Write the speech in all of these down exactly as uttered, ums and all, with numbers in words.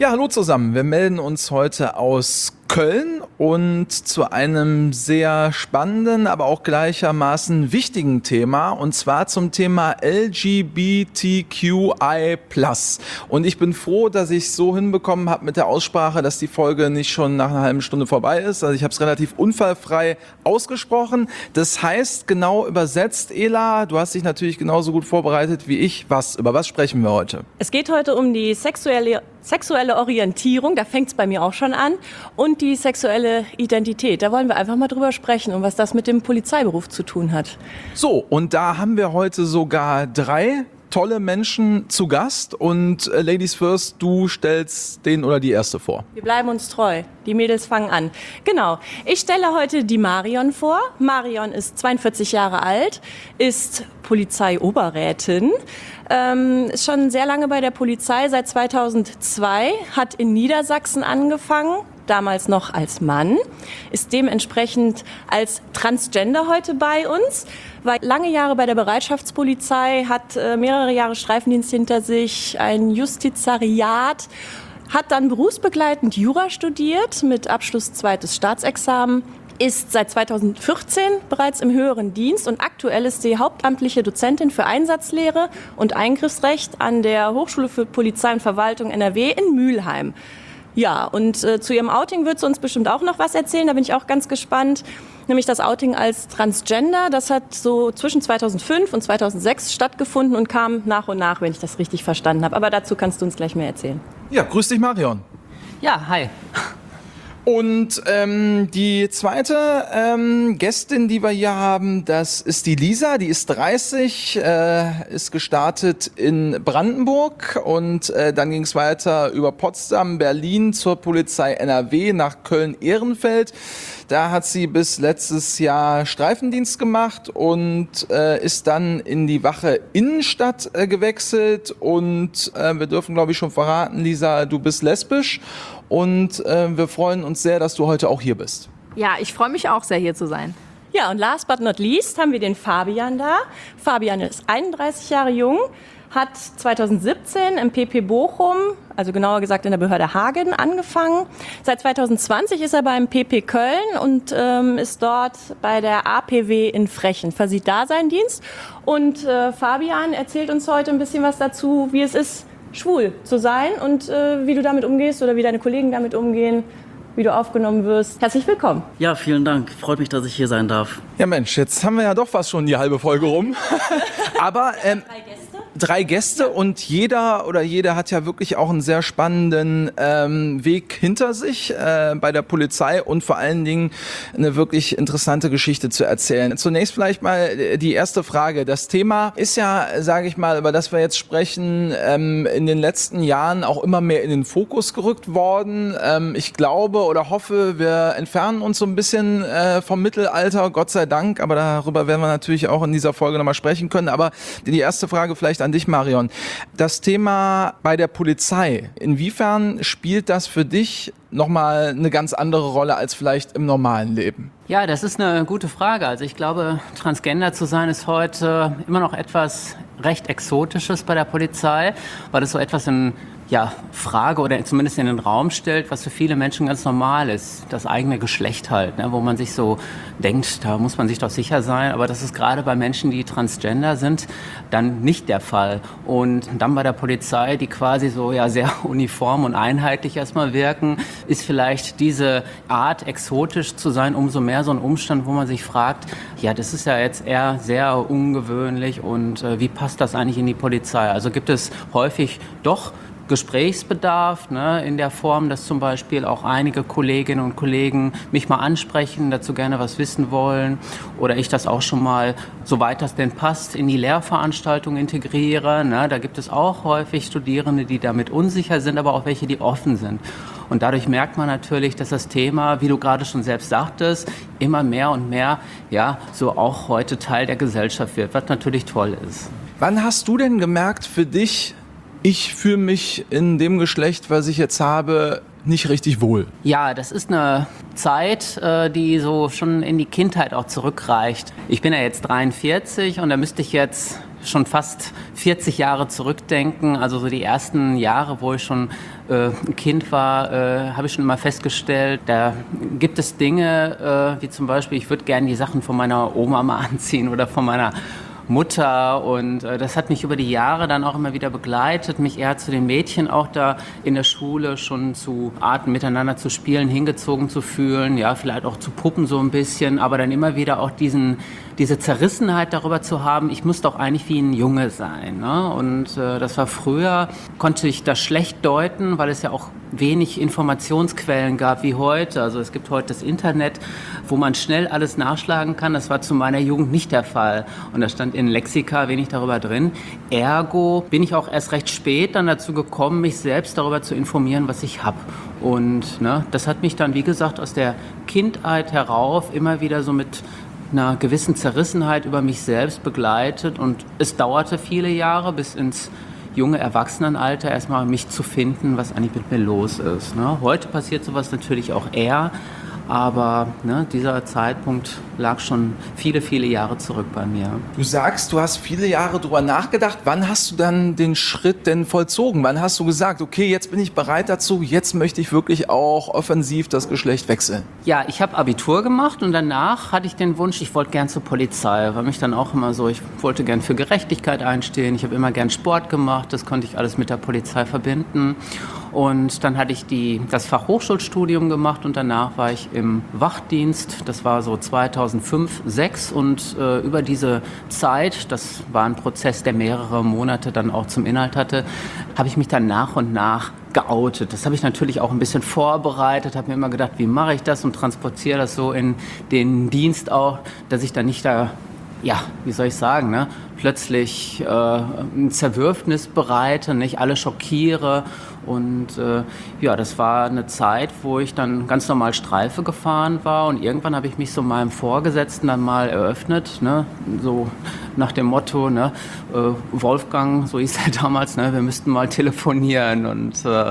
Ja, hallo zusammen. Wir melden uns heute aus Köln und zu einem sehr spannenden, aber auch gleichermaßen wichtigen Thema, und zwar zum Thema L G B T Q I plus. Und ich bin froh, dass ich es so hinbekommen habe mit der Aussprache, dass die Folge nicht schon nach einer halben Stunde vorbei ist. Also ich habe es relativ unfallfrei ausgesprochen. Das heißt, genau übersetzt, Ela, du hast dich natürlich genauso gut vorbereitet wie ich. Was? Über was sprechen wir heute? Es geht heute um die sexuelle Sexuelle Orientierung, da fängt es bei mir auch schon an, und die sexuelle Identität. Da wollen wir einfach mal drüber sprechen und was das mit dem Polizeiberuf zu tun hat. So, und da haben wir heute sogar drei tolle Menschen zu Gast. Und äh, Ladies First, du stellst den oder die erste vor. Wir bleiben uns treu. Die Mädels fangen an. Genau. Ich stelle heute die Marion vor. Marion ist zweiundvierzig Jahre alt, ist Polizeioberrätin, ähm, ist schon sehr lange bei der Polizei, seit zweitausendzwei, hat in Niedersachsen angefangen, damals noch als Mann, ist dementsprechend als Transgender heute bei uns, war lange Jahre bei der Bereitschaftspolizei, hat äh, mehrere Jahre Streifendienst hinter sich, ein Justizariat, hat dann berufsbegleitend Jura studiert mit Abschluss zweites Staatsexamen, ist seit zweitausendvierzehn bereits im höheren Dienst und aktuell ist sie hauptamtliche Dozentin für Einsatzlehre und Eingriffsrecht an der Hochschule für Polizei und Verwaltung N R W in Mülheim. Ja, und äh, zu ihrem Outing wird sie uns bestimmt auch noch was erzählen, da bin ich auch ganz gespannt. Nämlich das Outing als Transgender, das hat so zwischen zweitausendfünf und zweitausendsechs stattgefunden und kam nach und nach, wenn ich das richtig verstanden habe. Aber dazu kannst du uns gleich mehr erzählen. Ja, grüß dich, Marion. Ja, hi. Und ähm, die zweite ähm, Gästin, die wir hier haben, das ist die Lisa, die ist dreißig, äh, ist gestartet in Brandenburg und äh, dann ging es weiter über Potsdam, Berlin zur Polizei N R W nach Köln-Ehrenfeld. Da hat sie bis letztes Jahr Streifendienst gemacht und äh, ist dann in die Wache Innenstadt äh, gewechselt und äh, wir dürfen, glaube ich, schon verraten, Lisa, du bist lesbisch. Und äh, wir freuen uns sehr, dass du heute auch hier bist. Ja, ich freue mich auch sehr, hier zu sein. Ja, und last but not least haben wir den Fabian da. Fabian ist einunddreißig Jahre jung, hat zweitausendsiebzehn im P P Bochum, also genauer gesagt in der Behörde Hagen, angefangen. Seit zweitausendzwanzig ist er beim P P Köln und ähm, ist dort bei der A P W in Frechen, versieht da seinen Dienst. Und äh, Fabian erzählt uns heute ein bisschen was dazu, wie es ist, schwul zu sein und äh, wie du damit umgehst oder wie deine Kollegen damit umgehen, wie du aufgenommen wirst. Herzlich willkommen. Ja, vielen Dank. Freut mich, dass ich hier sein darf. Ja Mensch, jetzt haben wir ja doch fast schon die halbe Folge rum. Aber ähm, Drei Gäste. Drei Gäste und jeder oder jede hat ja wirklich auch einen sehr spannenden ähm, Weg hinter sich äh, bei der Polizei und vor allen Dingen eine wirklich interessante Geschichte zu erzählen. Zunächst vielleicht mal die erste Frage. Das Thema ist ja, sage ich mal, über das wir jetzt sprechen, ähm, in den letzten Jahren auch immer mehr in den Fokus gerückt worden. Ähm, ich glaube oder hoffe, wir entfernen uns so ein bisschen äh, vom Mittelalter, Gott sei Dank, aber darüber werden wir natürlich auch in dieser Folge nochmal sprechen können. Aber die erste Frage vielleicht an dich, Marion. Das Thema bei der Polizei, inwiefern spielt das für dich nochmal eine ganz andere Rolle als vielleicht im normalen Leben? Ja, das ist eine gute Frage. Also ich glaube, Transgender zu sein ist heute immer noch etwas recht Exotisches bei der Polizei, weil es so etwas in ja, Frage oder zumindest in den Raum stellt, was für viele Menschen ganz normal ist, das eigene Geschlecht halt, ne, wo man sich so denkt, da muss man sich doch sicher sein, aber das ist gerade bei Menschen, die Transgender sind, dann nicht der Fall. Und dann bei der Polizei, die quasi so ja sehr uniform und einheitlich erstmal wirken, ist vielleicht diese Art, exotisch zu sein, umso mehr so ein Umstand, wo man sich fragt, ja, das ist ja jetzt eher sehr ungewöhnlich und äh, wie passt das eigentlich in die Polizei? Also gibt es häufig doch Gesprächsbedarf, ne, in der Form, dass zum Beispiel auch einige Kolleginnen und Kollegen mich mal ansprechen, dazu gerne was wissen wollen oder ich das auch schon mal, soweit das denn passt, in die Lehrveranstaltung integriere. Ne, da gibt es auch häufig Studierende, die damit unsicher sind, aber auch welche, die offen sind. Und dadurch merkt man natürlich, dass das Thema, wie du gerade schon selbst sagtest, immer mehr und mehr, ja, so auch heute Teil der Gesellschaft wird, was natürlich toll ist. Wann hast du denn gemerkt für dich, ich fühle mich in dem Geschlecht, was ich jetzt habe, nicht richtig wohl? Ja, das ist eine Zeit, die so schon in die Kindheit auch zurückreicht. Ich bin ja jetzt dreiundvierzig und da müsste ich jetzt schon fast vierzig Jahre zurückdenken, also so die ersten Jahre, wo ich schon äh, ein Kind war, äh, habe ich schon immer festgestellt, da gibt es Dinge, äh, wie zum Beispiel, ich würde gerne die Sachen von meiner Oma mal anziehen oder von meiner Mutter, und äh, das hat mich über die Jahre dann auch immer wieder begleitet, mich eher zu den Mädchen auch da in der Schule schon zu Arten miteinander zu spielen, hingezogen zu fühlen, ja, vielleicht auch zu Puppen so ein bisschen, aber dann immer wieder auch diesen, diese Zerrissenheit darüber zu haben, ich muss doch eigentlich wie ein Junge sein, ne? Und äh, das war früher, konnte ich das schlecht deuten, weil es ja auch wenig Informationsquellen gab wie heute. Also es gibt heute das Internet, wo man schnell alles nachschlagen kann. Das war zu meiner Jugend nicht der Fall. Und da stand in Lexika wenig darüber drin. Ergo bin ich auch erst recht spät dann dazu gekommen, mich selbst darüber zu informieren, was ich habe. Und ne, das hat mich dann, wie gesagt, aus der Kindheit herauf immer wieder so mit einer gewissen Zerrissenheit über mich selbst begleitet. Und es dauerte viele Jahre bis ins junge Erwachsenenalter erstmal mich zu finden, was eigentlich mit mir los ist. Ne? Heute passiert sowas natürlich auch eher, aber ne, dieser Zeitpunkt lag schon viele, viele Jahre zurück bei mir. Du sagst, du hast viele Jahre drüber nachgedacht. Wann hast du dann den Schritt denn vollzogen? Wann hast du gesagt, okay, jetzt bin ich bereit dazu, jetzt möchte ich wirklich auch offensiv das Geschlecht wechseln? Ja, ich habe Abitur gemacht und danach hatte ich den Wunsch, ich wollte gern zur Polizei. War mich dann auch immer so, ich wollte gern für Gerechtigkeit einstehen. Ich habe immer gern Sport gemacht, das konnte ich alles mit der Polizei verbinden. Und dann hatte ich die, das Fachhochschulstudium gemacht und danach war ich im Wachdienst. Das war so zweitausendfünf, zweitausendsechs, und äh, über diese Zeit, das war ein Prozess, der mehrere Monate dann auch zum Inhalt hatte, habe ich mich dann nach und nach geoutet. Das habe ich natürlich auch ein bisschen vorbereitet, habe mir immer gedacht, wie mache ich das, und transportiere das so in den Dienst auch, dass ich dann nicht da, ja, wie soll ich sagen, ne, plötzlich äh, ein Zerwürfnis bereite, nicht alle schockiere. Und äh, ja, das war eine Zeit, wo ich dann ganz normal Streife gefahren war, und irgendwann habe ich mich so meinem Vorgesetzten dann mal eröffnet, ne, so nach dem Motto, ne, äh, Wolfgang, so hieß er damals, ne, wir müssten mal telefonieren, und äh,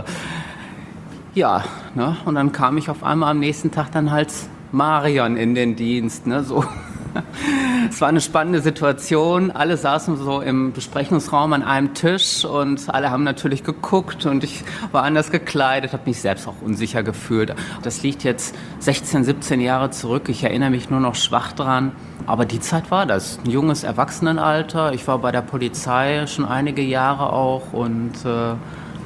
ja, ne, und dann kam ich auf einmal am nächsten Tag dann halt Marion in den Dienst, ne, so. Es war eine spannende Situation. Alle saßen so im Besprechungsraum an einem Tisch und alle haben natürlich geguckt, und ich war anders gekleidet, habe mich selbst auch unsicher gefühlt. Das liegt jetzt sechzehn, siebzehn Jahre zurück. Ich erinnere mich nur noch schwach dran. Aber die Zeit war das. Ein junges Erwachsenenalter. Ich war bei der Polizei schon einige Jahre auch, und äh, ja.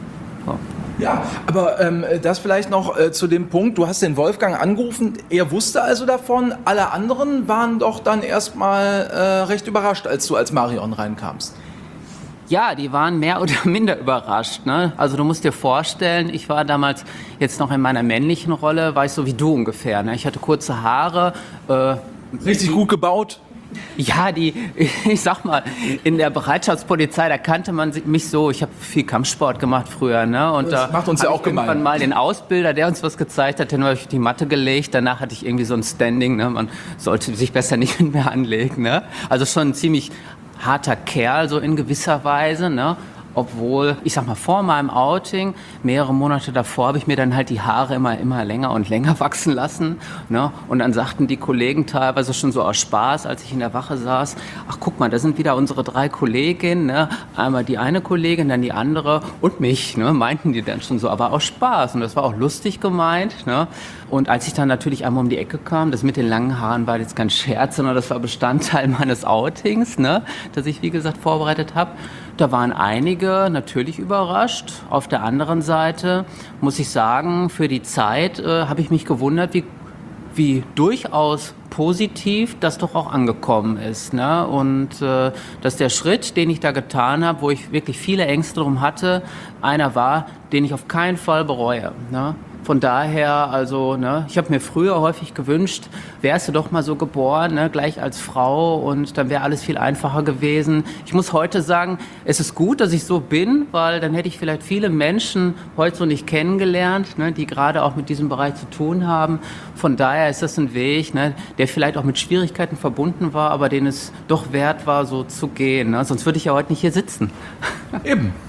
Ja, aber ähm, das vielleicht noch äh, zu dem Punkt, du hast den Wolfgang angerufen, er wusste also davon, alle anderen waren doch dann erstmal äh, recht überrascht, als du als Marion reinkamst. Ja, die waren mehr oder minder überrascht, ne? Also du musst dir vorstellen, ich war damals jetzt noch in meiner männlichen Rolle, war ich so wie du ungefähr, ne? Ich hatte kurze Haare. Äh, Richtig gut gebaut. Ja, die, ich sag mal, in der Bereitschaftspolizei, da kannte man mich so. Ich habe viel Kampfsport gemacht früher, ne? Und das da macht uns ja auch gemein. Irgendwann mal den Ausbilder, der uns was gezeigt hat, den habe ich auf die Matte gelegt. Danach hatte ich irgendwie so ein Standing, ne? Man sollte sich besser nicht mit mir anlegen, ne? Also schon ein ziemlich harter Kerl, so in gewisser Weise, ne? Obwohl, ich sag mal, vor meinem Outing, mehrere Monate davor, habe ich mir dann halt die Haare immer, immer länger und länger wachsen lassen. Ne? Und dann sagten die Kollegen teilweise schon so aus Spaß, als ich in der Wache saß, ach guck mal, da sind wieder unsere drei Kolleginnen. Ne? Einmal die eine Kollegin, dann die andere und mich, ne? Meinten die dann schon so, aber aus Spaß. Und das war auch lustig gemeint. Ne? Und als ich dann natürlich einmal um die Ecke kam, das mit den langen Haaren war jetzt kein Scherz, sondern das war Bestandteil meines Outings, ne? Das ich, wie gesagt, vorbereitet habe. Da waren einige natürlich überrascht. Auf der anderen Seite muss ich sagen, für die Zeit äh, habe ich mich gewundert, wie, wie durchaus positiv das doch auch angekommen ist. Ne? Und äh, dass der Schritt, den ich da getan habe, wo ich wirklich viele Ängste drum hatte, einer war, den ich auf keinen Fall bereue. Ne? Von daher, also, ne, ich habe mir früher häufig gewünscht, wärst du doch mal so geboren, ne, gleich als Frau, und dann wäre alles viel einfacher gewesen. Ich muss heute sagen, es ist gut, dass ich so bin, weil dann hätte ich vielleicht viele Menschen heute so nicht kennengelernt, ne, die gerade auch mit diesem Bereich zu tun haben. Von daher ist das ein Weg, ne, der vielleicht auch mit Schwierigkeiten verbunden war, aber den es doch wert war, so zu gehen. Ne? Sonst würde ich ja heute nicht hier sitzen. Eben.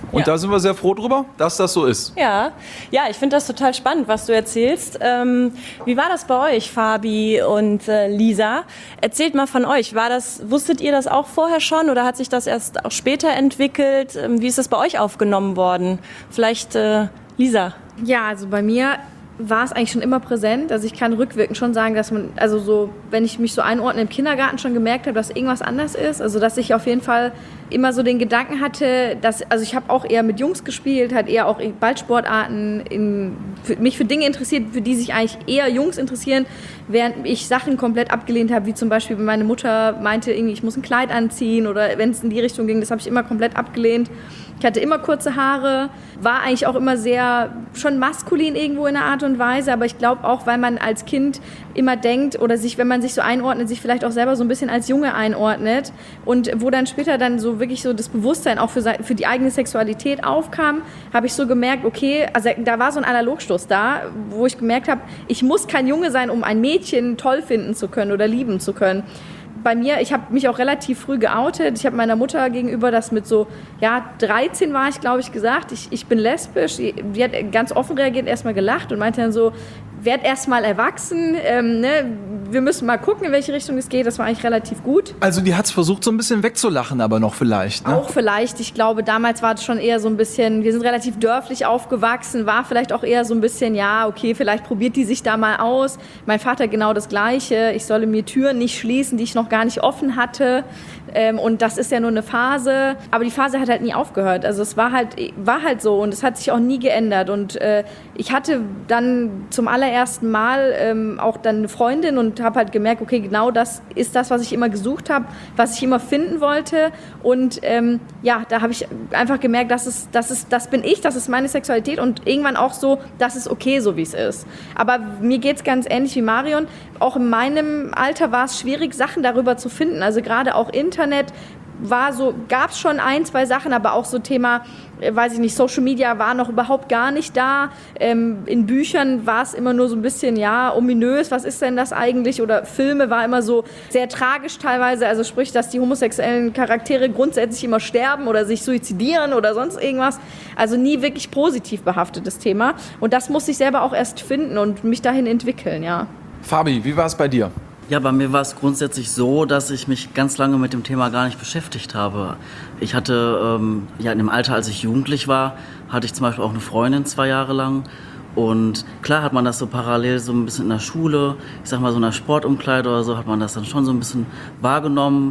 Und Ja. da sind wir sehr froh drüber, dass das so ist. Ja, ja, ich finde das total spannend, was du erzählst. Ähm, wie war das bei euch, Fabi und äh, Lisa? Erzählt mal von euch. War das, wusstet ihr das auch vorher schon oder hat sich das erst auch später entwickelt? Ähm, wie ist das bei euch aufgenommen worden? Vielleicht äh, Lisa. Ja, also bei mir war es eigentlich schon immer präsent. Also ich kann rückwirkend schon sagen, dass man, also so, wenn ich mich so einordne im Kindergarten schon gemerkt habe, dass irgendwas anders ist. Also dass ich auf jeden Fall immer so den Gedanken hatte, dass, also ich habe auch eher mit Jungs gespielt, halt eher auch Ballsportarten, in, für, mich für Dinge interessiert, für die sich eigentlich eher Jungs interessieren, während ich Sachen komplett abgelehnt habe, wie zum Beispiel, wenn meine Mutter meinte, irgendwie, ich muss ein Kleid anziehen oder wenn es in die Richtung ging, das habe ich immer komplett abgelehnt. Ich hatte immer kurze Haare, war eigentlich auch immer sehr, schon maskulin irgendwo in einer Art und Weise, aber ich glaube auch, weil man als Kind immer denkt oder sich, wenn man sich so einordnet, sich vielleicht auch selber so ein bisschen als Junge einordnet und wo dann später dann so wirklich so das Bewusstsein auch für, für die eigene Sexualität aufkam, habe ich so gemerkt, okay, also da war so ein Analogstoß da, wo ich gemerkt habe, ich muss kein Junge sein, um ein Mädchen toll finden zu können oder lieben zu können. Bei mir, ich habe mich auch relativ früh geoutet. Ich habe meiner Mutter gegenüber das mit so, ja, dreizehn war ich, glaube ich, gesagt, ich, ich bin lesbisch. Die, die hat ganz offen reagiert, erstmal gelacht und meinte dann so, werd erstmal erwachsen, ähm, ne? Wir müssen mal gucken, in welche Richtung es geht. Das war eigentlich relativ gut. Also die hat es versucht, so ein bisschen wegzulachen, aber noch vielleicht. Ne? Auch vielleicht. Ich glaube, damals war es schon eher so ein bisschen, wir sind relativ dörflich aufgewachsen, war vielleicht auch eher so ein bisschen, ja, okay, vielleicht probiert die sich da mal aus. Mein Vater genau das Gleiche. Ich solle mir Türen nicht schließen, die ich noch gar nicht offen hatte. Ähm, und das ist ja nur eine Phase. Aber die Phase hat halt nie aufgehört. Also es war halt, war halt so und es hat sich auch nie geändert. Und äh, ich hatte dann zum allerersten Mal ähm, auch dann eine Freundin und habe halt gemerkt, okay, genau das ist das, was ich immer gesucht habe, was ich immer finden wollte. Und ähm, ja, da habe ich einfach gemerkt, das ist, das ist, das bin ich, das ist meine Sexualität und irgendwann auch so, das ist okay, so wie es ist. Aber mir geht es ganz ähnlich wie Marion. Auch in meinem Alter war es schwierig, Sachen darüber zu finden. Also gerade auch Internet war so, gab es schon ein, zwei Sachen, aber auch so Thema, äh, weiß ich nicht, Social Media war noch überhaupt gar nicht da. Ähm, in Büchern war es immer nur so ein bisschen, ja, ominös, was ist denn das eigentlich? Oder Filme war immer so sehr tragisch teilweise, also sprich, dass die homosexuellen Charaktere grundsätzlich immer sterben oder sich suizidieren oder sonst irgendwas. Also nie wirklich positiv behaftetes Thema. Und das muss ich selber auch erst finden und mich dahin entwickeln, ja. Fabi, wie war es bei dir? Ja, bei mir war es grundsätzlich so, dass ich mich ganz lange mit dem Thema gar nicht beschäftigt habe. Ich hatte, ähm, ja, in dem Alter, als ich jugendlich war, hatte ich zum Beispiel auch eine Freundin zwei Jahre lang. Und klar hat man das so parallel so ein bisschen in der Schule, ich sag mal so in der Sportumkleide oder so, hat man das dann schon so ein bisschen wahrgenommen,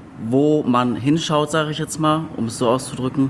wo man hinschaut, sage ich jetzt mal, um es so auszudrücken.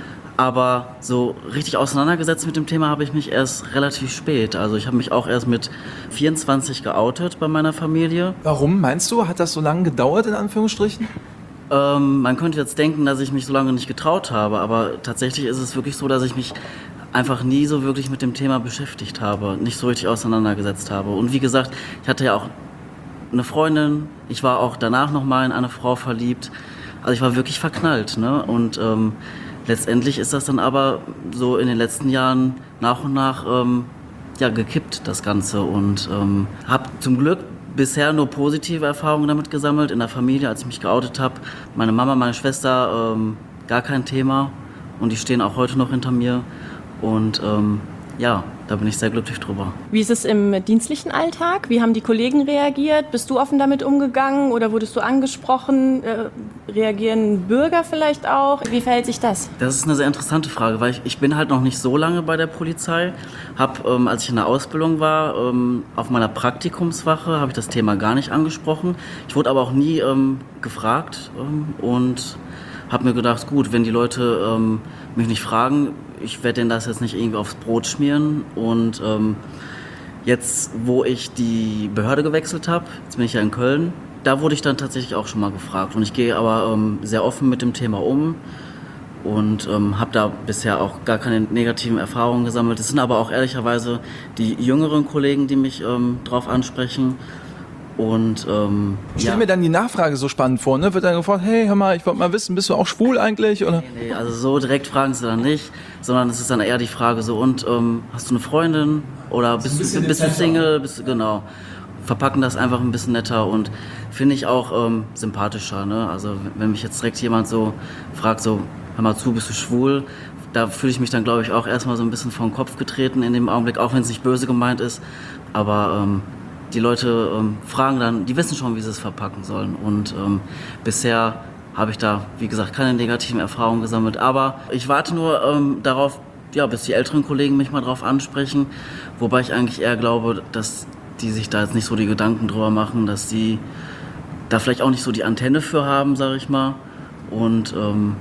Aber so richtig auseinandergesetzt mit dem Thema habe ich mich erst relativ spät. Also ich habe mich auch erst mit vierundzwanzig geoutet bei meiner Familie. Warum, meinst du? Hat das so lange gedauert, in Anführungsstrichen? Ähm, man könnte jetzt denken, dass ich mich so lange nicht getraut habe, aber tatsächlich ist es wirklich so, dass ich mich einfach nie so wirklich mit dem Thema beschäftigt habe, nicht so richtig auseinandergesetzt habe. Und wie gesagt, ich hatte ja auch eine Freundin, ich war auch danach nochmal in eine Frau verliebt. Also ich war wirklich verknallt, ne? Und ähm, letztendlich ist das dann aber so in den letzten Jahren nach und nach ähm, ja, gekippt, das Ganze. Und ähm, habe zum Glück bisher nur positive Erfahrungen damit gesammelt. In der Familie, als ich mich geoutet habe, meine Mama, meine Schwester, ähm, gar kein Thema. Und die stehen auch heute noch hinter mir. Und ähm, ja, da bin ich sehr glücklich drüber. Wie ist es im dienstlichen Alltag? Wie haben die Kollegen reagiert? Bist du offen damit umgegangen oder wurdest du angesprochen? Äh, reagieren Bürger vielleicht auch? Wie verhält sich das? Das ist eine sehr interessante Frage, weil ich, ich bin halt noch nicht so lange bei der Polizei. Hab, ähm, als ich in der Ausbildung war, ähm, auf meiner Praktikumswache, habe ich das Thema gar nicht angesprochen. Ich wurde aber auch nie ähm, gefragt ähm, und habe mir gedacht, gut, wenn die Leute ähm, mich nicht fragen, ich werde denen das jetzt nicht irgendwie aufs Brot schmieren. Und ähm, jetzt, wo ich die Behörde gewechselt habe, jetzt bin ich ja in Köln, da wurde ich dann tatsächlich auch schon mal gefragt. Und ich gehe aber ähm, sehr offen mit dem Thema um und ähm, habe da bisher auch gar keine negativen Erfahrungen gesammelt. Es sind aber auch ehrlicherweise die jüngeren Kollegen, die mich ähm, drauf ansprechen. Und ähm, Ich stelle ja. mir dann die Nachfrage so spannend vor, ne? Wird dann gefragt, hey, hör mal, ich wollte mal wissen, bist du auch schwul eigentlich? Oder? Nee, also so direkt fragen sie dann nicht, sondern es ist dann eher die Frage so, und ähm, hast du eine Freundin oder bist, du, bist du Single? Bist du, genau. Verpacken das einfach ein bisschen netter und finde ich auch ähm, sympathischer. Ne? Also wenn mich jetzt direkt jemand so fragt, so, hör mal zu, bist du schwul? da fühle ich mich dann, glaube ich, auch erstmal so ein bisschen vor den Kopf getreten in dem Augenblick, auch wenn es nicht böse gemeint ist. Aber ähm, die Leute ähm, fragen dann, die wissen schon, wie sie es verpacken sollen. Und ähm, bisher habe ich da, wie gesagt, keine negativen Erfahrungen gesammelt. Aber ich warte nur ähm, darauf, ja, bis die älteren Kollegen mich mal drauf ansprechen. Wobei ich eigentlich eher glaube, dass die sich da jetzt nicht so die Gedanken drüber machen, dass die da vielleicht auch nicht so die Antenne für haben, sage ich mal. Und ähm,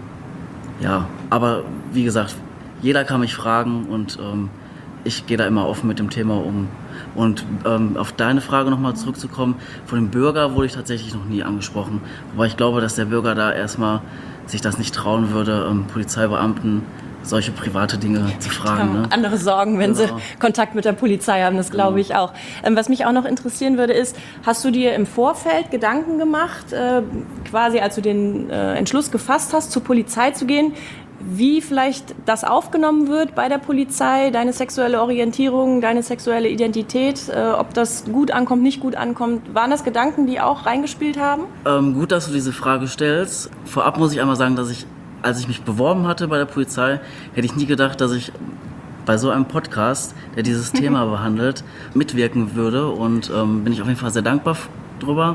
ja, aber wie gesagt, jeder kann mich fragen und ähm, ich gehe da immer offen mit dem Thema um. Und ähm, auf deine Frage nochmal zurückzukommen, von dem Bürger wurde ich tatsächlich noch nie angesprochen. Wobei ich glaube, dass der Bürger da erstmal sich das nicht trauen würde, ähm, Polizeibeamten solche private Dinge zu fragen. Haben Ne? andere Sorgen, wenn Genau. sie Kontakt mit der Polizei haben, das glaube ich auch. Ähm, was mich auch noch interessieren würde, ist, hast du dir im Vorfeld Gedanken gemacht, äh, quasi als du den äh, Entschluss gefasst hast, zur Polizei zu gehen, wie vielleicht das aufgenommen wird bei der Polizei, deine sexuelle Orientierung, deine sexuelle Identität, äh, ob das gut ankommt, nicht gut ankommt. Waren das Gedanken, die auch reingespielt haben? Ähm, gut, dass du diese Frage stellst. Vorab muss ich einmal sagen, dass ich, als ich mich beworben hatte bei der Polizei, hätte ich nie gedacht, dass ich bei so einem Podcast, der dieses Thema behandelt, mitwirken würde. Und ähm, bin ich auf jeden Fall sehr dankbar drüber.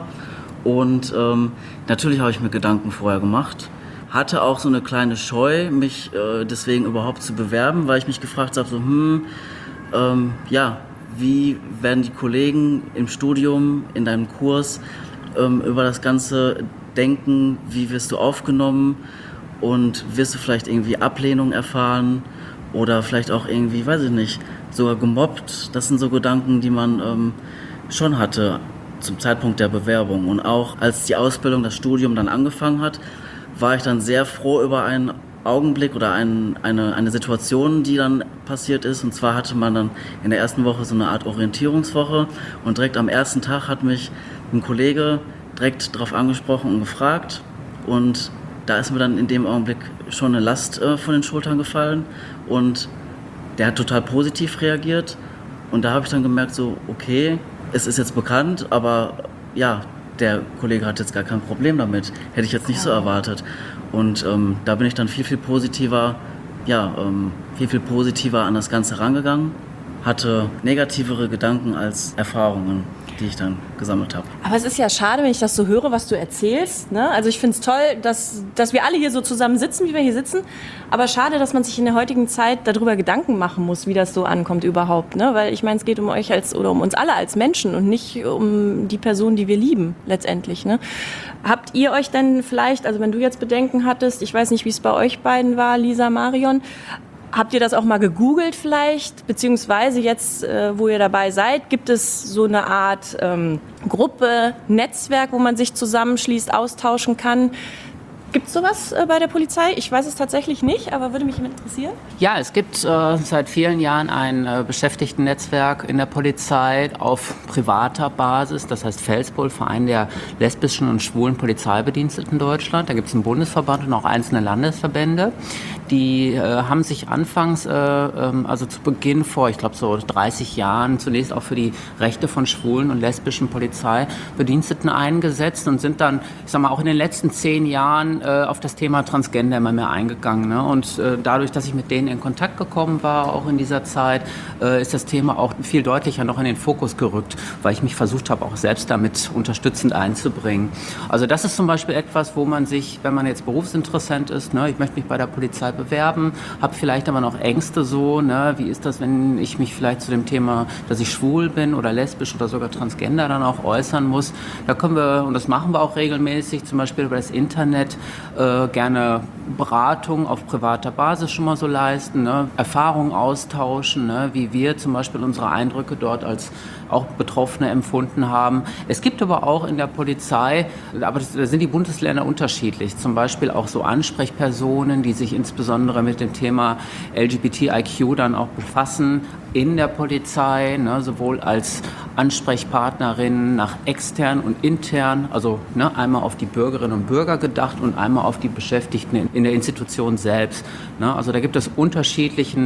Und ähm, natürlich habe ich mir Gedanken vorher gemacht. Hatte auch so eine kleine Scheu, mich äh, deswegen überhaupt zu bewerben, weil ich mich gefragt habe, so, hm, ähm, ja, wie werden die Kollegen im Studium, in deinem Kurs ähm, über das Ganze denken, wie wirst du aufgenommen und wirst du vielleicht irgendwie Ablehnung erfahren oder vielleicht auch irgendwie, weiß ich nicht, sogar gemobbt. Das sind so Gedanken, die man ähm, schon hatte zum Zeitpunkt der Bewerbung. Und auch als die Ausbildung, das Studium dann angefangen hat, war ich dann sehr froh über einen Augenblick oder ein, eine, eine Situation, die dann passiert ist. Und zwar hatte man dann in der ersten Woche so eine Art Orientierungswoche und direkt am ersten Tag hat mich ein Kollege direkt darauf angesprochen und gefragt. Und da ist mir dann in dem Augenblick schon eine Last äh, von den Schultern gefallen und der hat total positiv reagiert. Und da habe ich dann gemerkt, so okay, es ist jetzt bekannt, aber ja, der Kollege hat jetzt gar kein Problem damit. Hätte ich jetzt nicht so erwartet. Und ähm, da bin ich dann viel, viel positiver, ja, ähm, viel, viel positiver an das Ganze rangegangen. Hatte negativere Gedanken als Erfahrungen, die ich dann gesammelt habe. Aber es ist ja schade, wenn ich das so höre, was du erzählst. Ne? Also ich finde es toll, dass, dass wir alle hier so zusammen sitzen, wie wir hier sitzen. Aber schade, dass man sich in der heutigen Zeit darüber Gedanken machen muss, wie das so ankommt überhaupt. Ne? Weil ich meine, es geht um euch als oder um uns alle als Menschen und nicht um die Person, die wir lieben letztendlich. Ne? Habt ihr euch denn vielleicht, also wenn du jetzt Bedenken hattest, ich weiß nicht, wie es bei euch beiden war, Lisa, Marion, habt ihr das auch mal gegoogelt vielleicht? Beziehungsweise jetzt, äh, wo ihr dabei seid, gibt es so eine Art ähm, Gruppe, Netzwerk, wo man sich zusammenschließt, austauschen kann? Gibt es sowas äh, bei der Polizei? Ich weiß es tatsächlich nicht, aber würde mich interessieren. Ja, es gibt äh, seit vielen Jahren ein äh, Beschäftigtennetzwerk in der Polizei auf privater Basis. Das heißt Felsbull, Verein der lesbischen und schwulen Polizeibediensteten in Deutschland. Da gibt es einen Bundesverband und auch einzelne Landesverbände. Die äh, haben sich anfangs, äh, ähm, also zu Beginn vor, ich glaube so dreißig Jahren, zunächst auch für die Rechte von schwulen und lesbischen Polizeibediensteten eingesetzt und sind dann, ich sag mal, auch in den letzten zehn Jahren äh, auf das Thema Transgender immer mehr eingegangen. Ne? Und äh, dadurch, dass ich mit denen in Kontakt gekommen war, auch in dieser Zeit, äh, ist das Thema auch viel deutlicher noch in den Fokus gerückt, weil ich mich versucht habe, auch selbst damit unterstützend einzubringen. Also das ist zum Beispiel etwas, wo man sich, wenn man jetzt Berufsinteressent ist, ne, ich möchte mich bei der Polizei bewerben, habe vielleicht aber noch Ängste so, ne, wie ist das, wenn ich mich vielleicht zu dem Thema, dass ich schwul bin oder lesbisch oder sogar transgender dann auch äußern muss. Da können wir, und das machen wir auch regelmäßig, zum Beispiel über das Internet, äh, gerne Beratung auf privater Basis schon mal so leisten, ne, Erfahrungen austauschen, ne, wie wir zum Beispiel unsere Eindrücke dort als auch Betroffene empfunden haben. Es gibt aber auch in der Polizei, aber das, da sind die Bundesländer unterschiedlich, zum Beispiel auch so Ansprechpersonen, die sich insbesondere mit dem Thema L G B T I Q dann auch befassen in der Polizei, ne, sowohl als Ansprechpartnerin nach extern und intern, also ne, einmal auf die Bürgerinnen und Bürger gedacht und einmal auf die Beschäftigten in, in der Institution selbst. Ne, also da gibt es unterschiedlichen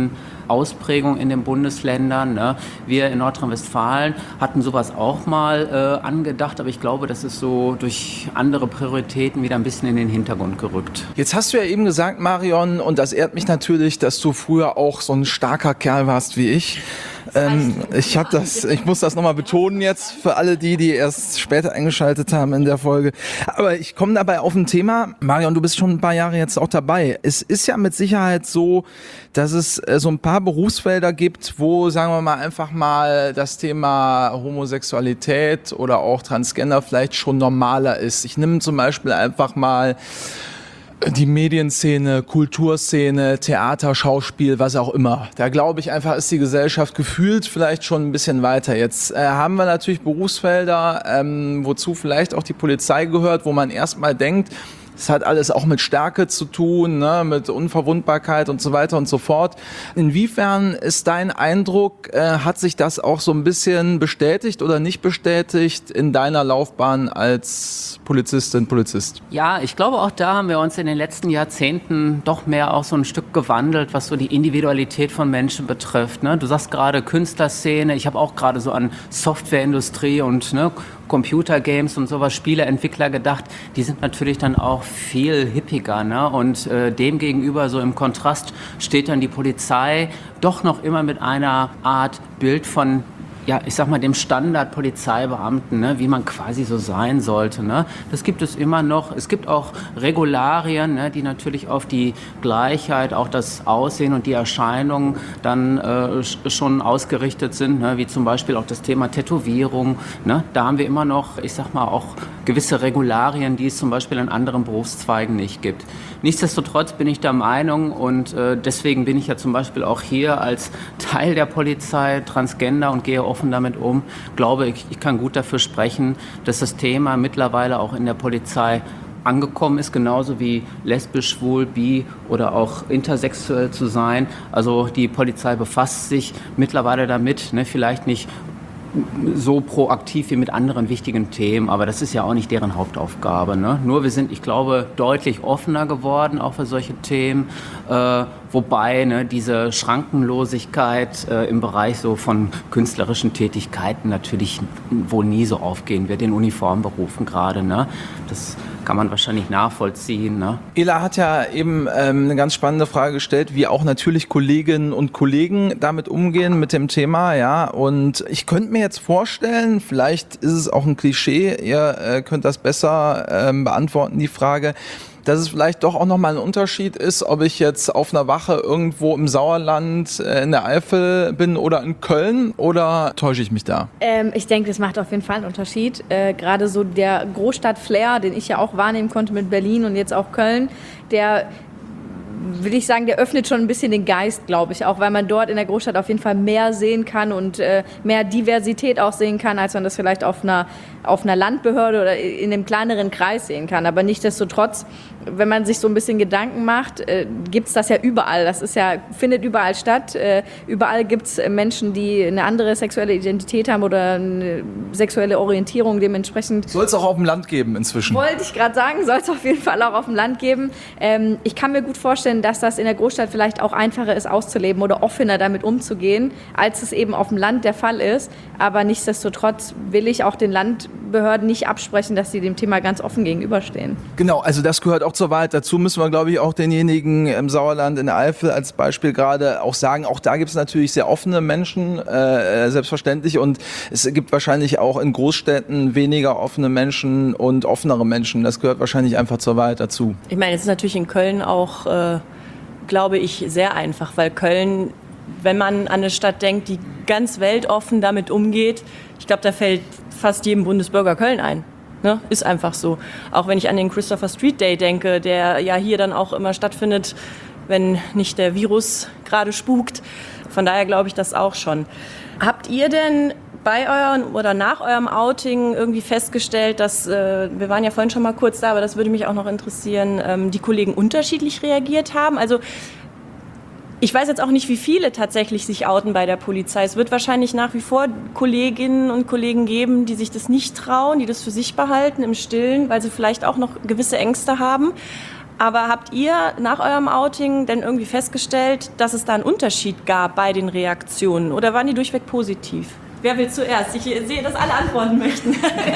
Ausprägung in den Bundesländern. Ne? Wir in Nordrhein-Westfalen hatten sowas auch mal äh, angedacht, aber ich glaube, das ist so durch andere Prioritäten wieder ein bisschen in den Hintergrund gerückt. Jetzt hast du ja eben gesagt, Marion, und das ehrt mich natürlich, dass du früher auch so ein starker Kerl warst wie ich. Ähm, ich hab das, ich muss das nochmal betonen jetzt für alle die, die erst später eingeschaltet haben in der Folge. Aber ich komme dabei auf ein Thema. Marion, du bist schon ein paar Jahre jetzt auch dabei. Es ist ja mit Sicherheit so, dass es äh, so ein paar Berufsfelder gibt, wo, sagen wir mal, einfach mal das Thema Homosexualität oder auch Transgender vielleicht schon normaler ist. Ich nehme zum Beispiel einfach mal die Medienszene, Kulturszene, Theater, Schauspiel, was auch immer. Da glaube ich einfach, ist die Gesellschaft gefühlt vielleicht schon ein bisschen weiter. Jetzt äh, haben wir natürlich Berufsfelder, ähm, wozu vielleicht auch die Polizei gehört, wo man erstmal denkt, es hat alles auch mit Stärke zu tun, ne, mit Unverwundbarkeit und so weiter und so fort. Inwiefern ist dein Eindruck, äh, hat sich das auch so ein bisschen bestätigt oder nicht bestätigt in deiner Laufbahn als Polizistin, Polizist? Ja, ich glaube, auch da haben wir uns in den letzten Jahrzehnten doch mehr auch so ein Stück gewandelt, was so die Individualität von Menschen betrifft. Ne? Du sagst gerade Künstlerszene, ich habe auch gerade so an Softwareindustrie und ne, Computergames und sowas, Spieleentwickler gedacht, die sind natürlich dann auch viel hippiger, ne? Und äh, dem gegenüber so im Kontrast steht dann die Polizei doch noch immer mit einer Art Bild von, ja, ich sag mal, dem Standard-Polizeibeamten, ne, wie man quasi so sein sollte. Ne? Das gibt es immer noch. Es gibt auch Regularien, ne, die natürlich auf die Gleichheit, auch das Aussehen und die Erscheinung dann äh, schon ausgerichtet sind, ne, wie zum Beispiel auch das Thema Tätowierung. Ne? Da haben wir immer noch, ich sag mal, auch gewisse Regularien, die es zum Beispiel in anderen Berufszweigen nicht gibt. Nichtsdestotrotz bin ich der Meinung und äh, deswegen bin ich ja zum Beispiel auch hier als Teil der Polizei Transgender und gehe offen damit um. Glaube ich, ich kann gut dafür sprechen, dass das Thema mittlerweile auch in der Polizei angekommen ist, genauso wie lesbisch, schwul, bi oder auch intersexuell zu sein. Also die Polizei befasst sich mittlerweile damit, ne, vielleicht nicht so proaktiv wie mit anderen wichtigen Themen, aber das ist ja auch nicht deren Hauptaufgabe. Ne? Nur wir sind, ich glaube, deutlich offener geworden, auch für solche Themen, äh, wobei ne, diese Schrankenlosigkeit äh, im Bereich so von künstlerischen Tätigkeiten natürlich wohl nie so aufgehen wird, in Uniformberufen gerade. Ne? Das kann man wahrscheinlich nachvollziehen. Ne? Ela hat ja eben ähm, eine ganz spannende Frage gestellt, wie auch natürlich Kolleginnen und Kollegen damit umgehen mit dem Thema, ja. Und ich könnte mir jetzt vorstellen, vielleicht ist es auch ein Klischee, ihr äh, könnt das besser ähm, beantworten, die Frage, dass es vielleicht doch auch nochmal ein Unterschied ist, ob ich jetzt auf einer Wache irgendwo im Sauerland äh, in der Eifel bin oder in Köln, oder täusche ich mich da? Ähm, ich denke, das macht auf jeden Fall einen Unterschied. Äh, Gerade so der Großstadt-Flair, den ich ja auch wahrnehmen konnte mit Berlin und jetzt auch Köln, der, will ich sagen, der öffnet schon ein bisschen den Geist, glaube ich, auch weil man dort in der Großstadt auf jeden Fall mehr sehen kann und äh, mehr Diversität auch sehen kann, als man das vielleicht auf einer, auf einer Landbehörde oder in einem kleineren Kreis sehen kann. Aber nichtsdestotrotz, wenn man sich so ein bisschen Gedanken macht, äh, gibt es das ja überall. Das ist ja, findet überall statt. Äh, überall gibt es Menschen, die eine andere sexuelle Identität haben oder eine sexuelle Orientierung dementsprechend. Soll es auch auf dem Land geben inzwischen? Wollte ich gerade sagen, soll es auf jeden Fall auch auf dem Land geben. Ähm, ich kann mir gut vorstellen, dass das in der Großstadt vielleicht auch einfacher ist auszuleben oder offener damit umzugehen, als es eben auf dem Land der Fall ist. Aber nichtsdestotrotz will ich auch den Landbehörden nicht absprechen, dass sie dem Thema ganz offen gegenüberstehen. Genau, also das gehört auch zur Wahrheit. Dazu müssen wir, glaube ich, auch denjenigen im Sauerland, in der Eifel als Beispiel gerade auch sagen, auch da gibt es natürlich sehr offene Menschen, äh, selbstverständlich. Und es gibt wahrscheinlich auch in Großstädten weniger offene Menschen und offenere Menschen. Das gehört wahrscheinlich einfach zur Wahrheit dazu. Ich meine, es ist natürlich in Köln auch, äh, glaube ich, sehr einfach, weil Köln, wenn man an eine Stadt denkt, die ganz weltoffen damit umgeht, ich glaube, da fällt fast jedem Bundesbürger Köln ein. Ne? Ist einfach so. Auch wenn ich an den Christopher Street Day denke, der ja hier dann auch immer stattfindet, wenn nicht der Virus gerade spukt. Von daher glaube ich das auch schon. Habt ihr denn bei euren oder nach eurem Outing irgendwie festgestellt, dass, äh, wir waren ja vorhin schon mal kurz da, aber das würde mich auch noch interessieren, ähm, die Kollegen unterschiedlich reagiert haben? Also ich weiß jetzt auch nicht, wie viele tatsächlich sich outen bei der Polizei. Es wird wahrscheinlich nach wie vor Kolleginnen und Kollegen geben, die sich das nicht trauen, die das für sich behalten im Stillen, weil sie vielleicht auch noch gewisse Ängste haben. Aber habt ihr nach eurem Outing denn irgendwie festgestellt, dass es da einen Unterschied gab bei den Reaktionen? Oder waren die durchweg positiv? Wer will zuerst? Ich sehe, dass alle antworten möchten.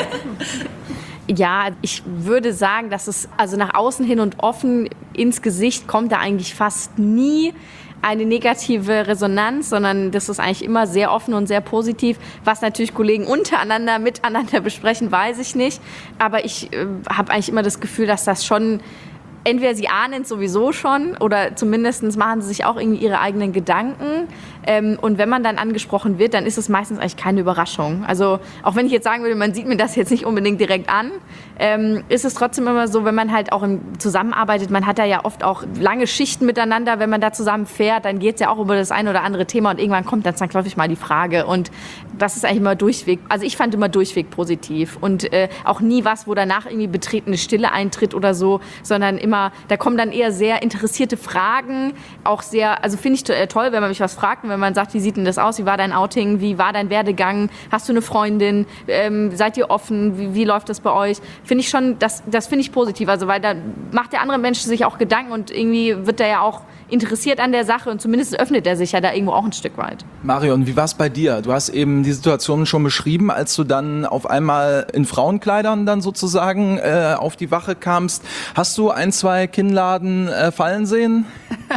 Ja, ich würde sagen, dass es also nach außen hin und offen ins Gesicht kommt da eigentlich fast nie eine negative Resonanz, sondern das ist eigentlich immer sehr offen und sehr positiv. Was natürlich Kollegen untereinander, miteinander besprechen, weiß ich nicht. Aber ich äh, habe eigentlich immer das Gefühl, dass das schon, entweder sie ahnen es sowieso schon oder zumindest machen sie sich auch irgendwie ihre eigenen Gedanken. Ähm, und wenn man dann angesprochen wird, dann ist es meistens eigentlich keine Überraschung. Also auch wenn ich jetzt sagen würde, man sieht mir das jetzt nicht unbedingt direkt an, ähm, ist es trotzdem immer so, wenn man halt auch im, zusammenarbeitet, man hat da ja oft auch lange Schichten miteinander, wenn man da zusammen fährt, dann geht es ja auch über das ein oder andere Thema und irgendwann kommt dann zwangsläufig mal die Frage und das ist eigentlich immer durchweg, also ich fand immer durchweg positiv und äh, auch nie was, wo danach irgendwie betretene Stille eintritt oder so, sondern immer, da kommen dann eher sehr interessierte Fragen, auch sehr, also finde ich äh, toll, wenn man mich was fragt, wenn man sagt, wie sieht denn das aus, wie war dein Outing, wie war dein Werdegang, hast du eine Freundin, ähm, seid ihr offen, wie, wie läuft das bei euch, finde ich schon, das, das finde ich positiv, also weil da macht der andere Mensch sich auch Gedanken und irgendwie wird er ja auch interessiert an der Sache und zumindest öffnet er sich ja da irgendwo auch ein Stück weit. Marion, wie war es bei dir? Du hast eben die Situation schon beschrieben, als du dann auf einmal in Frauenkleidern dann sozusagen äh, auf die Wache kamst. Hast du ein, zwei Kinnladen äh, fallen sehen?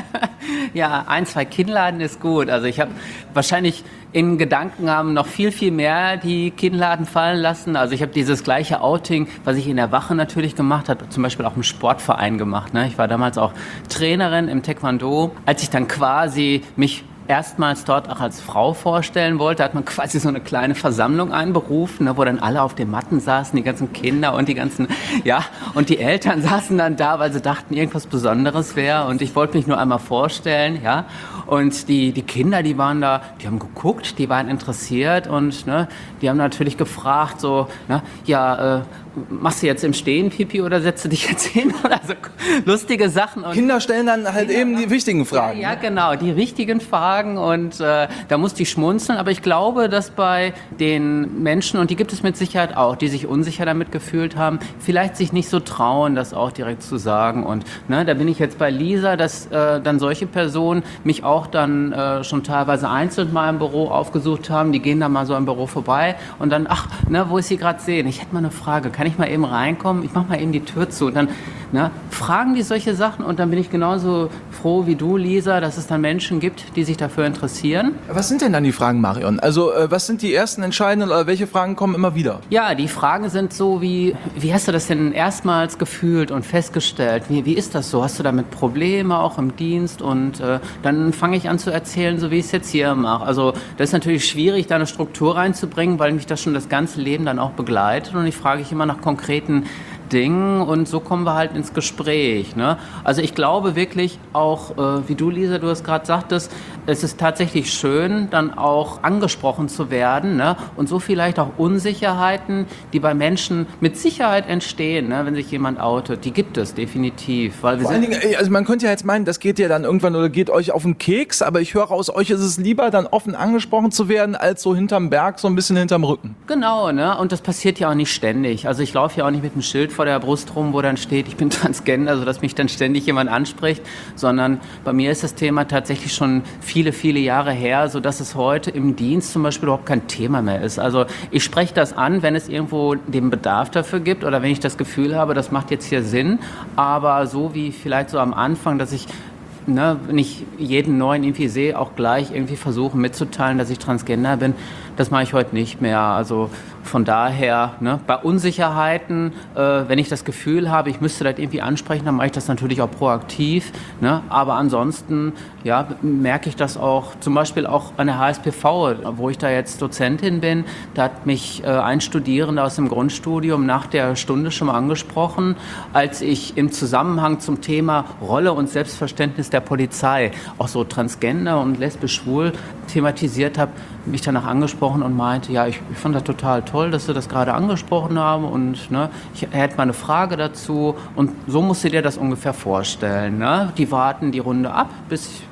Ja, ein, zwei Kinnladen ist gut. Also ich habe wahrscheinlich in Gedanken haben noch viel, viel mehr die Kinnladen fallen lassen. Also ich habe dieses gleiche Outing, was ich in der Wache natürlich gemacht habe, zum Beispiel auch im Sportverein gemacht. Ne? Ich war damals auch Trainerin im Taekwondo. Als ich dann quasi mich erstmals dort auch als Frau vorstellen wollte, hat man quasi so eine kleine Versammlung einberufen, ne, wo dann alle auf den Matten saßen, die ganzen Kinder und die ganzen, ja, und die Eltern saßen dann da, weil sie dachten, irgendwas Besonderes wäre und ich wollte mich nur einmal vorstellen, ja, und die, die Kinder, die waren da, die haben geguckt, die waren interessiert und, ne, die haben natürlich gefragt, so, ne, ja, äh, machst du jetzt im Stehen Pipi oder setzt du dich jetzt hin? Oder so lustige Sachen. Und Kinder stellen dann halt Kinder eben die wichtigen Fragen. Ja, ja, genau, die richtigen Fragen und äh, da musste ich schmunzeln. Aber ich glaube, dass bei den Menschen, und die gibt es mit Sicherheit auch, die sich unsicher damit gefühlt haben, vielleicht sich nicht so trauen, das auch direkt zu sagen. Und ne, da bin ich jetzt bei Lisa, dass äh, dann solche Personen mich auch dann äh, schon teilweise einzeln mal im Büro aufgesucht haben. Die gehen dann mal so im Büro vorbei und dann, ach, ne, wo ich sie gerade sehe, ich hätte mal eine Frage, kann ich mal eben reinkommen? Ich mache mal eben die Tür zu. Und dann ne, fragen die solche Sachen und dann bin ich genauso froh wie du, Lisa, dass es dann Menschen gibt, die sich dafür interessieren. Was sind denn dann die Fragen, Marion? Also äh, was sind die ersten entscheidenden oder welche Fragen kommen immer wieder? Ja, die Fragen sind so wie, wie hast du das denn erstmals gefühlt und festgestellt? Wie, wie ist das so? Hast du damit Probleme auch im Dienst? Und äh, dann fange ich an zu erzählen, so wie ich es jetzt hier mache. Also das ist natürlich schwierig, da eine Struktur reinzubringen, weil mich das schon das ganze Leben dann auch begleitet und ich frage ich immer nach konkreten Dingen und so kommen wir halt ins Gespräch. Ne? Also ich glaube wirklich auch, äh, wie du, Lisa, du es gerade sagtest, es ist tatsächlich schön, dann auch angesprochen zu werden, ne? Und so vielleicht auch Unsicherheiten, die bei Menschen mit Sicherheit entstehen, ne? Wenn sich jemand outet, die gibt es definitiv. Weil wir Vor allen Dingen, also man könnte ja jetzt meinen, das geht ja dann irgendwann oder geht euch auf den Keks, aber ich höre aus euch, ist es lieber, dann offen angesprochen zu werden, als so hinterm Berg, so ein bisschen hinterm Rücken. Genau, ne? Und das passiert ja auch nicht ständig. Also ich laufe ja auch nicht mit einem Schild vor der Brust rum, wo dann steht, ich bin Transgender, also dass mich dann ständig jemand anspricht, sondern bei mir ist das Thema tatsächlich schon viele, viele Jahre her, sodass es heute im Dienst zum Beispiel überhaupt kein Thema mehr ist. Also ich spreche das an, wenn es irgendwo den Bedarf dafür gibt oder wenn ich das Gefühl habe, das macht jetzt hier Sinn, aber so wie vielleicht so am Anfang, dass ich Ne, wenn ich jeden neuen irgendwie sehe, auch gleich irgendwie versuchen mitzuteilen, dass ich Transgender bin, das mache ich heute nicht mehr. Also von daher, ne, bei Unsicherheiten, äh, wenn ich das Gefühl habe, ich müsste das irgendwie ansprechen, dann mache ich das natürlich auch proaktiv. Ne? Aber ansonsten ja, merke ich das auch, zum Beispiel auch an der H S P V, wo ich da jetzt Dozentin bin, da hat mich äh, ein Studierender aus dem Grundstudium nach der Stunde schon mal angesprochen, als ich im Zusammenhang zum Thema Rolle und Selbstverständnis der Polizei auch so Transgender und lesbisch-schwul thematisiert habe, mich danach angesprochen und meinte, ja, ich, ich fand das total toll, dass Sie das gerade angesprochen haben und ne, ich hätte mal eine Frage dazu und so musst du dir das ungefähr vorstellen. Ne? Die warten die Runde ab, bis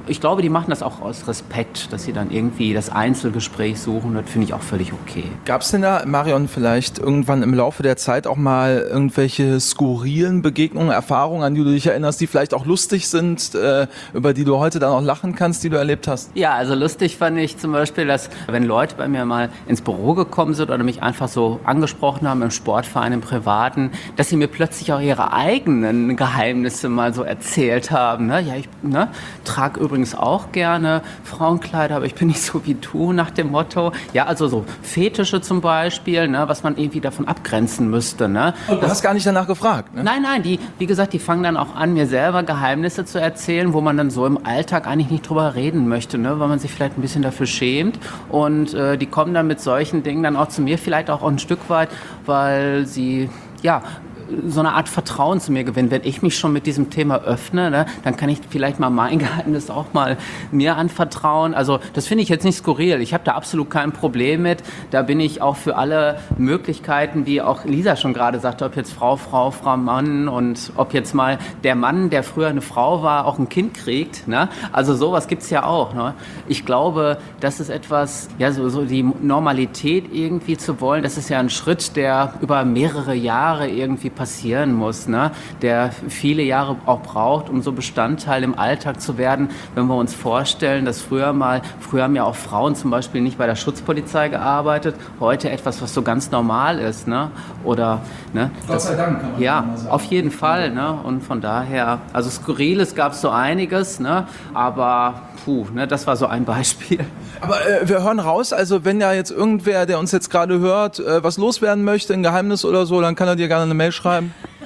ich glaube, die machen das auch aus Respekt, dass sie dann irgendwie das Einzelgespräch suchen. Das finde ich auch völlig okay. Gab es denn da, Marion, vielleicht irgendwann im Laufe der Zeit auch mal irgendwelche skurrilen Begegnungen, Erfahrungen, an die du dich erinnerst, die vielleicht auch lustig sind, äh, über die du heute dann auch lachen kannst, die du erlebt hast? Ja, also lustig fand ich zum Beispiel, dass wenn Leute bei mir mal ins Büro gekommen sind oder mich einfach so angesprochen haben im Sportverein, im Privaten, dass sie mir plötzlich auch ihre eigenen Geheimnisse mal so erzählt haben. Ne? Ja, ich ne, trage übrigens auch gerne Frauenkleider, aber ich bin nicht so wie du, nach dem Motto. Ja, also so Fetische zum Beispiel, ne, was man irgendwie davon abgrenzen müsste. Ne? Du hast gar nicht danach gefragt, ne? Nein, nein, die, wie gesagt, die fangen dann auch an, mir selber Geheimnisse zu erzählen, wo man dann so im Alltag eigentlich nicht drüber reden möchte, ne, weil man sich vielleicht ein bisschen dafür schämt. Und äh, die kommen dann mit solchen Dingen dann auch zu mir, vielleicht auch ein Stück weit, weil sie, ja, so eine Art Vertrauen zu mir gewinnen. Wenn ich mich schon mit diesem Thema öffne, ne, dann kann ich vielleicht mal mein Geheimnis auch mal mir anvertrauen. Also das finde ich jetzt nicht skurril. Ich habe da absolut kein Problem mit. Da bin ich auch für alle Möglichkeiten, wie auch Lisa schon gerade sagte, ob jetzt Frau, Frau, Frau, Mann und ob jetzt mal der Mann, der früher eine Frau war, auch ein Kind kriegt. Ne? Also sowas gibt es ja auch. Ne? Ich glaube, das ist etwas, ja, so, so die Normalität irgendwie zu wollen, das ist ja ein Schritt, der über mehrere Jahre irgendwie passieren muss, ne? Der viele Jahre auch braucht, um so Bestandteil im Alltag zu werden. Wenn wir uns vorstellen, dass früher mal, früher haben ja auch Frauen zum Beispiel nicht bei der Schutzpolizei gearbeitet, heute etwas, was so ganz normal ist, ne? Oder, ne? Gott sei Dank, kann man ja, mal sagen. auf jeden Fall, ne? Und von daher, also Skurriles gab es so einiges, ne? Aber puh, ne? Das war so ein Beispiel. Aber äh, wir hören raus, also wenn ja jetzt irgendwer, der uns jetzt gerade hört, äh, was loswerden möchte, ein Geheimnis oder so, dann kann er dir gerne eine Mail schreiben.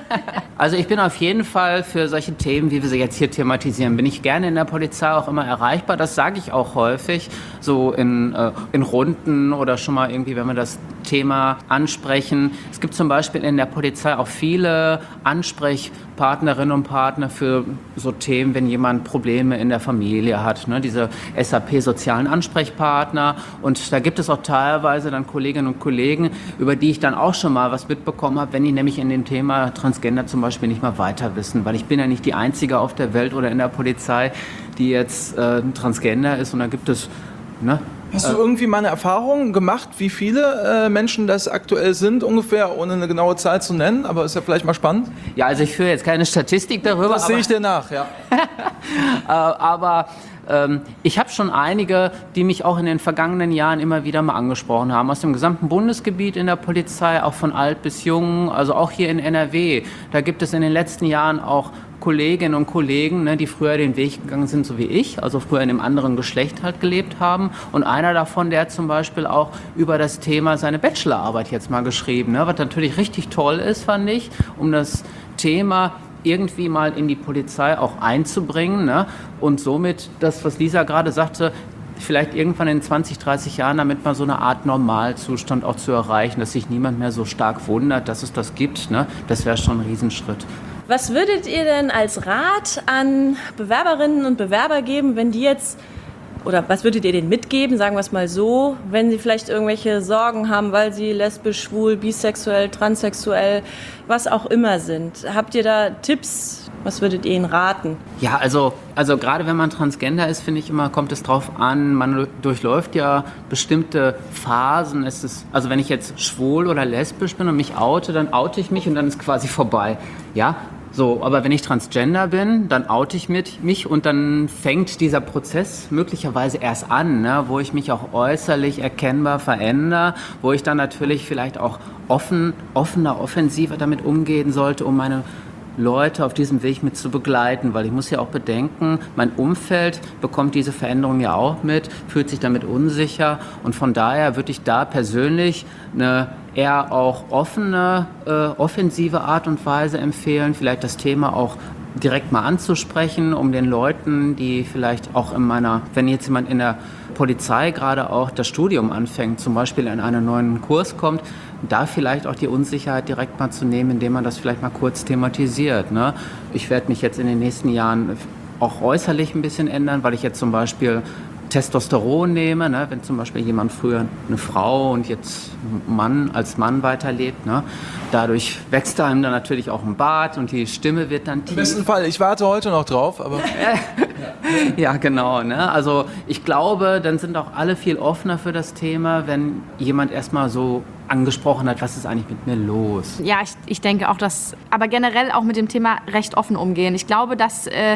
Also ich bin auf jeden Fall für solche Themen, wie wir sie jetzt hier thematisieren, bin ich gerne in der Polizei auch immer erreichbar. Das sage ich auch häufig, so in, äh, in Runden oder schon mal irgendwie, wenn wir das Thema ansprechen. Es gibt zum Beispiel in der Polizei auch viele Ansprechpartnerinnen und Partner für so Themen, wenn jemand Probleme in der Familie hat, ne? Diese S A P-sozialen Ansprechpartner. Und da gibt es auch teilweise dann Kolleginnen und Kollegen, über die ich dann auch schon mal was mitbekommen habe, wenn die nämlich in dem Thema Transgender zum Beispiel nicht mal weiter wissen. Weil ich bin ja nicht die Einzige auf der Welt oder in der Polizei, die jetzt äh, Transgender ist. Und da gibt es, ne? Hast du irgendwie mal eine Erfahrung gemacht, wie viele äh, Menschen das aktuell sind, ungefähr, ohne eine genaue Zahl zu nennen? Aber ist ja vielleicht mal spannend. Ja, also ich führe jetzt keine Statistik darüber. Das sehe ich dir nach, ja. äh, aber ähm, ich habe schon einige, die mich auch in den vergangenen Jahren immer wieder mal angesprochen haben. Aus dem gesamten Bundesgebiet in der Polizei, auch von alt bis jung, also auch hier in N R W. Da gibt es in den letzten Jahren auch Kolleginnen und Kollegen, ne, die früher den Weg gegangen sind, so wie ich, also früher in einem anderen Geschlecht halt gelebt haben. Und einer davon, der hat zum Beispiel auch über das Thema seine Bachelorarbeit jetzt mal geschrieben, ne, was natürlich richtig toll ist, fand ich, um das Thema irgendwie mal in die Polizei auch einzubringen, ne, und somit das, was Lisa gerade sagte, vielleicht irgendwann in zwanzig, dreißig Jahren damit mal so eine Art Normalzustand auch zu erreichen, dass sich niemand mehr so stark wundert, dass es das gibt, ne, das wäre schon ein Riesenschritt. Was würdet ihr denn als Rat an Bewerberinnen und Bewerber geben, wenn die jetzt, oder was würdet ihr denen mitgeben, sagen wir es mal so, wenn sie vielleicht irgendwelche Sorgen haben, weil sie lesbisch, schwul, bisexuell, transsexuell, was auch immer sind? Habt ihr da Tipps? Was würdet ihr ihnen raten? Ja, also, also gerade wenn man Transgender ist, finde ich immer, kommt es drauf an, man durchläuft ja bestimmte Phasen. Es ist, also wenn ich jetzt schwul oder lesbisch bin und mich oute, dann oute ich mich und dann ist quasi vorbei. Ja, so, aber wenn ich Transgender bin, dann oute ich mit, mich und dann fängt dieser Prozess möglicherweise erst an, ne, wo ich mich auch äußerlich erkennbar verändere, wo ich dann natürlich vielleicht auch offen, offener, offensiver damit umgehen sollte, um meine Leute auf diesem Weg mit zu begleiten, weil ich muss ja auch bedenken, mein Umfeld bekommt diese Veränderung ja auch mit, fühlt sich damit unsicher und von daher würde ich da persönlich eine eher auch offene, äh, offensive Art und Weise empfehlen, vielleicht das Thema auch direkt mal anzusprechen, um den Leuten, die vielleicht auch in meiner, wenn jetzt jemand in der Polizei gerade auch das Studium anfängt, zum Beispiel in einen neuen Kurs kommt, da vielleicht auch die Unsicherheit direkt mal zu nehmen, indem man das vielleicht mal kurz thematisiert. Ne? Ich werde mich jetzt in den nächsten Jahren auch äußerlich ein bisschen ändern, weil ich jetzt zum Beispiel Testosteron nehme, ne, wenn zum Beispiel jemand früher eine Frau und jetzt ein Mann als Mann weiterlebt, ne, dadurch wächst einem dann natürlich auch ein Bart und die Stimme wird dann tief. Im besten Fall, ich warte heute noch drauf, aber... Ja, genau. Ne? Also ich glaube, dann sind auch alle viel offener für das Thema, wenn jemand erstmal so angesprochen hat, was ist eigentlich mit mir los? Ja, ich, ich denke auch, dass, aber generell auch mit dem Thema recht offen umgehen. Ich glaube, dass äh,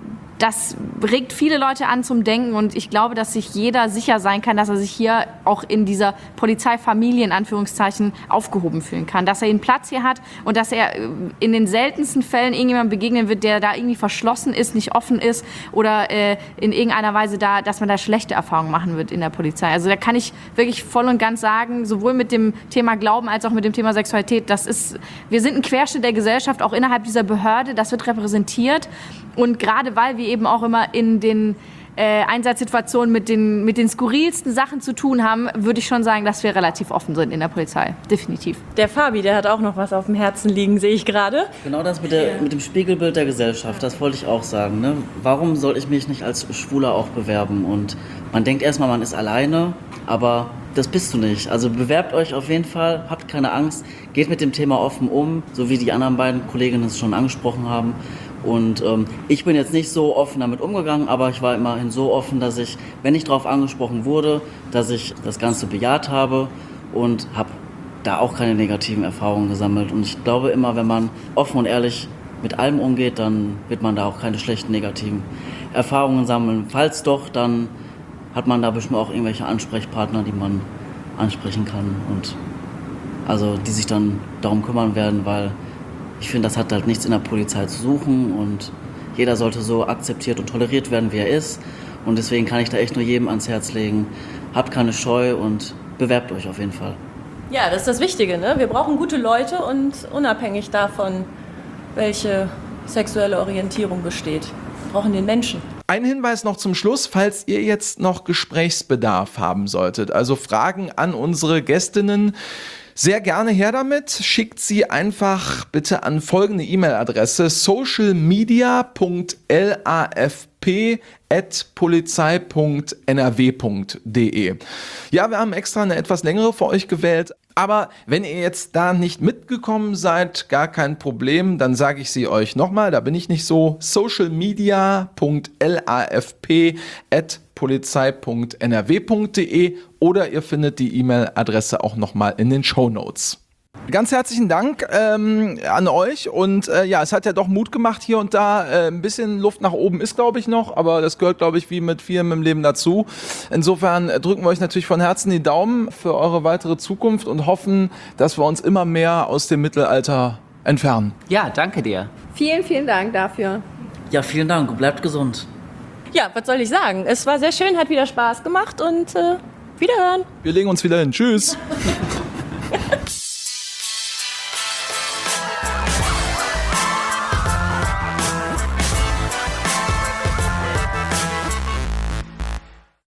das regt viele Leute an zum Denken und ich glaube, dass sich jeder sicher sein kann, dass er sich hier auch in dieser Polizeifamilie in Anführungszeichen aufgehoben fühlen kann, dass er einen Platz hier hat und dass er in den seltensten Fällen irgendjemandem begegnen wird, der da irgendwie verschlossen ist, nicht offen ist oder äh, in irgendeiner Weise da, dass man da schlechte Erfahrungen machen wird in der Polizei. Also da kann ich wirklich voll und ganz sagen, sowohl mit dem Thema Glauben als auch mit dem Thema Sexualität, das ist, wir sind ein Querschnitt der Gesellschaft, auch innerhalb dieser Behörde, das wird repräsentiert und gerade weil wir eben auch immer in den äh, Einsatzsituationen mit den, mit den skurrilsten Sachen zu tun haben, würde ich schon sagen, dass wir relativ offen sind in der Polizei. Definitiv. Der Fabi, der hat auch noch was auf dem Herzen liegen, sehe ich gerade. Genau das mit, der, mit dem Spiegelbild der Gesellschaft, das wollte ich auch sagen. Ne? Warum soll ich mich nicht als Schwuler auch bewerben? Und man denkt erstmal, man ist alleine, aber das bist du nicht. Also bewerbt euch auf jeden Fall, habt keine Angst, geht mit dem Thema offen um, so wie die anderen beiden Kolleginnen es schon angesprochen haben. Und ähm, ich bin jetzt nicht so offen damit umgegangen, aber ich war immerhin so offen, dass ich, wenn ich darauf angesprochen wurde, dass ich das Ganze bejaht habe und habe da auch keine negativen Erfahrungen gesammelt. Und ich glaube immer, wenn man offen und ehrlich mit allem umgeht, dann wird man da auch keine schlechten negativen Erfahrungen sammeln. Falls doch, dann hat man da bestimmt auch irgendwelche Ansprechpartner, die man ansprechen kann und also die sich dann darum kümmern werden, weil ich finde, das hat halt nichts in der Polizei zu suchen und jeder sollte so akzeptiert und toleriert werden, wie er ist. Und deswegen kann ich da echt nur jedem ans Herz legen, habt keine Scheu und bewerbt euch auf jeden Fall. Ja, das ist das Wichtige, ne? Wir brauchen gute Leute und unabhängig davon, welche sexuelle Orientierung besteht, wir brauchen den Menschen. Ein Hinweis noch zum Schluss, falls ihr jetzt noch Gesprächsbedarf haben solltet, also Fragen an unsere Gästinnen, sehr gerne her damit. Schickt sie einfach bitte an folgende E-Mail-Adresse socialmedia punkt lafp at polizei punkt n r w punkt d e. Ja, wir haben extra eine etwas längere für euch gewählt, aber wenn ihr jetzt da nicht mitgekommen seid, gar kein Problem, dann sage ich sie euch nochmal, da bin ich nicht so, socialmedia punkt lafp at polizei punkt n r w punkt d e oder ihr findet die E-Mail-Adresse auch nochmal in den Shownotes. Ganz herzlichen Dank ähm, an euch und äh, ja, es hat ja doch Mut gemacht hier und da. Äh, ein bisschen Luft nach oben ist, glaube ich, noch, aber das gehört, glaube ich, wie mit vielem im Leben dazu. Insofern drücken wir euch natürlich von Herzen die Daumen für eure weitere Zukunft und hoffen, dass wir uns immer mehr aus dem Mittelalter entfernen. Ja, danke dir. Vielen, vielen Dank dafür. Ja, vielen Dank, bleibt gesund. Ja, was soll ich sagen? Es war sehr schön, hat wieder Spaß gemacht und äh, wiederhören. Wir legen uns wieder hin. Tschüss.